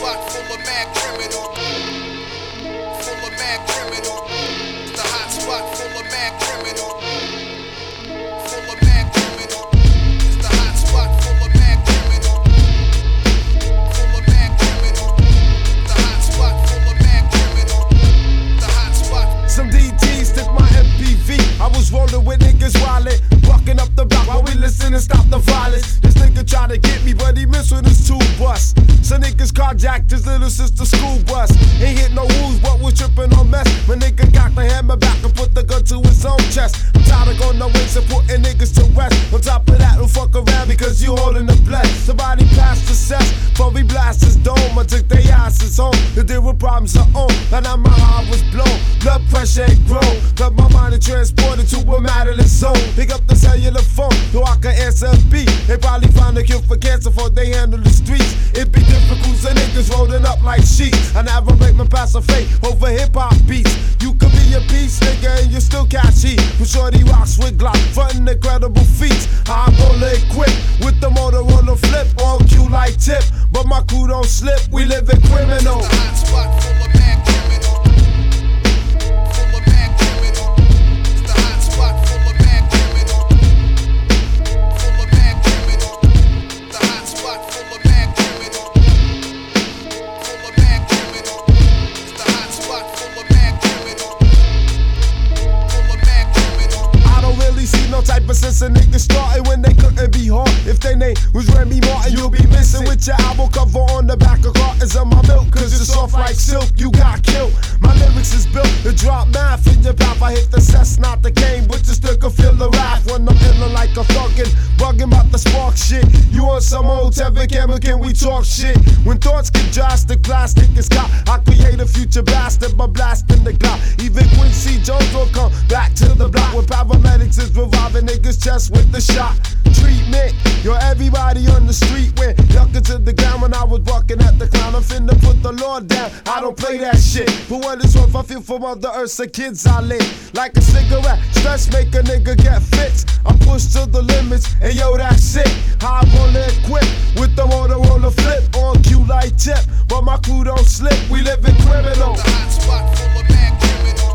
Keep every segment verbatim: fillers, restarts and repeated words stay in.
spot full of mad criminal. Full of mad criminal. It's the hot spot full of mad criminal. Full of mad criminal. It's the hot spot full of mad criminal. Full of mad criminal. The hot spot full of mad criminal. The hot spot. Some D Gs took my M P V. I was rolling with niggas wildin', walking up the block while we listen and stop the violence. This nigga tried to get me, but he missed with his two bus. Some niggas carjacked his little sister's school bus. Ain't hit no wounds, but was tripping on mess. My nigga got the hammer back and put the gun to his own chest. I'm tired of going no ways and putting niggas to rest. On top of that, don't fuck around because you holding the bless. Somebody passed the cess, before we blast his dome. I took their asses home to deal with problems of own. And now my heart was blown, blood pressure had grown. Got my mind and transported to a matterless zone. Pick up the cellular phone, so I can answer a beat. They probably find a cure for cancer before they handle the streets. It be difficult, so niggas rolling up like sheep. I never break my pass of fate over hip hop beats. You could be a beast, nigga, and you still catch heat. With shorty rocks with Glock, frontin' incredible feats. I'm roller equipped with the Motorola flip on cue like tip. But my crew don't slip, we live in criminal. The hot spot full of mad criminal. Full of mad criminal. It's the hot spot full of mad criminal. Full of mad criminal. The hot spot full of mad criminal. Full of mad criminal. It's the hot spot full of mad criminal. Full of mad criminal. I don't really see no type of sense of niggas starting when they couldn't be hard. If their name was Remy Martin, you'll be missing with your album cover on the back of cartons of my milk. Cause it's soft like silk, you got killed. My lyrics is built to drop math in your mouth. I hit the cess, not the cane, but you still can feel the wrath when I'm feeling like a thuggin', bugging about the spark shit. You on some old Tevin camera, can we talk shit? When thoughts get drastic, plastic is got. I create a future bastard by blasting the clock. Even Quincy Jones will come back to the block when paramedics is reviving niggas' chest with the shot. Treatment, yo, everybody on the street went ducking to the ground when I was walking at the clown. I'm finna put the Lord down, I don't play that shit. But what it's worth, I feel for Mother Earth, the kids I live. Like a cigarette, stress make a nigga get fixed. I'm pushed to the limits, and yo, that's it. High roller equipped with the Motorola flip on cue like tip. But my crew don't slip, we live in criminal. The hot spot full of mad criminal.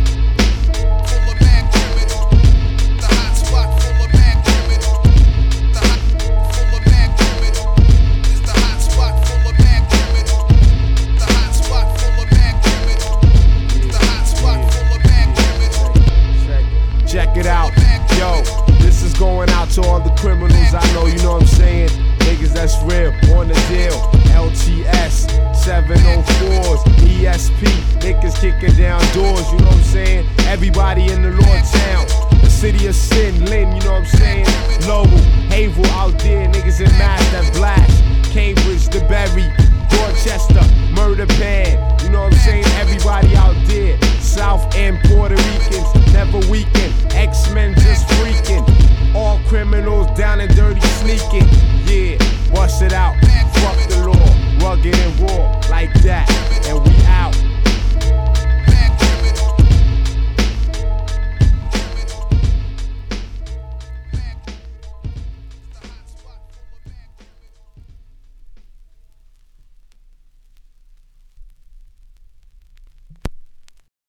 Full of mad criminal. The hot spot full of mad criminal. The hot full of mad criminal. It's the hot spot full of mad criminal. The hot spot full of mad criminal. The hot spot full of mad criminal. Check it out, yo, this is going out to all the criminals I know, you know what I'm saying? Niggas that's real, on the deal, L T S, seven oh fours, E S P, niggas kicking down doors, you know what I'm saying? Everybody in the Lord town, the city of sin, Lynn, you know what I'm saying? Lowell, Havel out there, niggas in Mass that blast, Cambridge, the Berry, Dorchester, Murder Pan, you know what I'm saying? Everybody out there, South End, Puerto Ricans, never weaken, X-Men just freaking.